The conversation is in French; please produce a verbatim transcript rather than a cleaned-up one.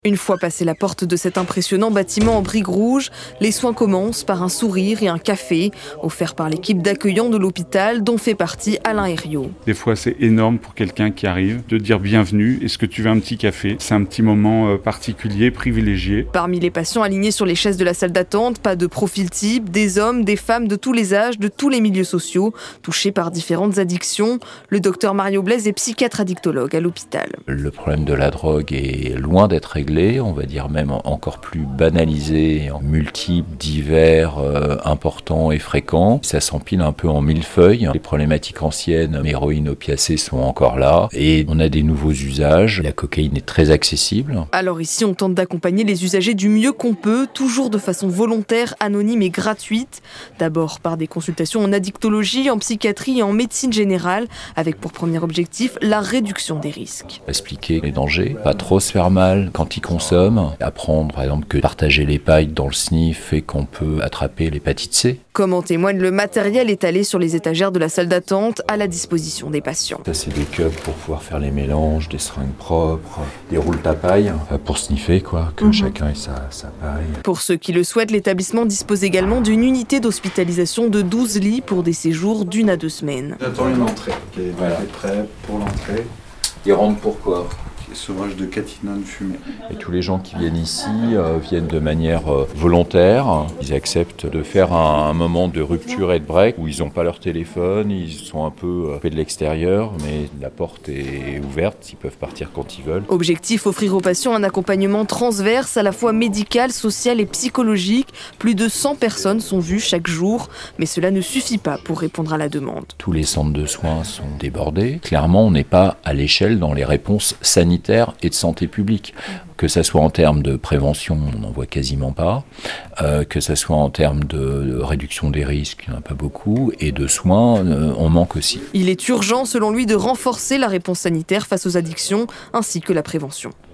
Une fois passé la porte de cet impressionnant bâtiment en briques rouges, les soins commencent par un sourire et un café, offerts par l'équipe d'accueillants de l'hôpital dont fait partie Alain Herriot. Des fois c'est énorme pour quelqu'un qui arrive de dire bienvenue, est-ce que tu veux un petit café? C'est un petit moment particulier, privilégié. Parmi les patients alignés sur les chaises de la salle d'attente, pas de profil type, des hommes, des femmes de tous les âges, de tous les milieux sociaux, touchés par différentes addictions. Le docteur Mario Blaise est psychiatre addictologue à l'hôpital. Le problème de la drogue est loin d'être réglé. On va dire même encore plus banalisé, multiples, divers, euh, importants et fréquents. Ça s'empile un peu en millefeuille. Les problématiques anciennes, l'héroïne, opiacés sont encore là. Et on a des nouveaux usages. La cocaïne est très accessible. Alors ici, on tente d'accompagner les usagers du mieux qu'on peut, toujours de façon volontaire, anonyme et gratuite. D'abord par des consultations en addictologie, en psychiatrie et en médecine générale, avec pour premier objectif la réduction des risques. Expliquer les dangers, pas trop se faire mal quand il consomme, apprendre par exemple que partager les pailles dans le sniff fait qu'on peut attraper l'hépatite C. Comme en témoigne le matériel étalé sur les étagères de la salle d'attente à la disposition des patients. Ça c'est des cups pour pouvoir faire les mélanges, des seringues propres, des roules à paille pour sniffer quoi, que mmh. chacun ait sa, sa paille. Pour ceux qui le souhaitent, l'établissement dispose également d'une unité d'hospitalisation de douze lits pour des séjours d'une à deux semaines. J'attends une entrée, ok, voilà. Elle est prêt pour l'entrée. Ils rentrent pourquoi? Sauvage de catinone fumée. Et tous les gens qui viennent ici euh, viennent de manière euh, volontaire. Ils acceptent de faire un, un moment de rupture et de break où ils n'ont pas leur téléphone, ils sont un peu euh, de l'extérieur, mais la porte est ouverte, ils peuvent partir quand ils veulent. Objectif, offrir aux patients un accompagnement transverse à la fois médical, social et psychologique. Plus de cent personnes sont vues chaque jour, mais cela ne suffit pas pour répondre à la demande. Tous les centres de soins sont débordés. Clairement, on n'est pas à l'échelle dans les réponses sanitaires et de santé publique, que ça soit en termes de prévention, on n'en voit quasiment pas, euh, que ça soit en termes de, de réduction des risques, il n'y en a pas beaucoup, et de soins, euh, on manque aussi. Il est urgent, selon lui, de renforcer la réponse sanitaire face aux addictions, ainsi que la prévention.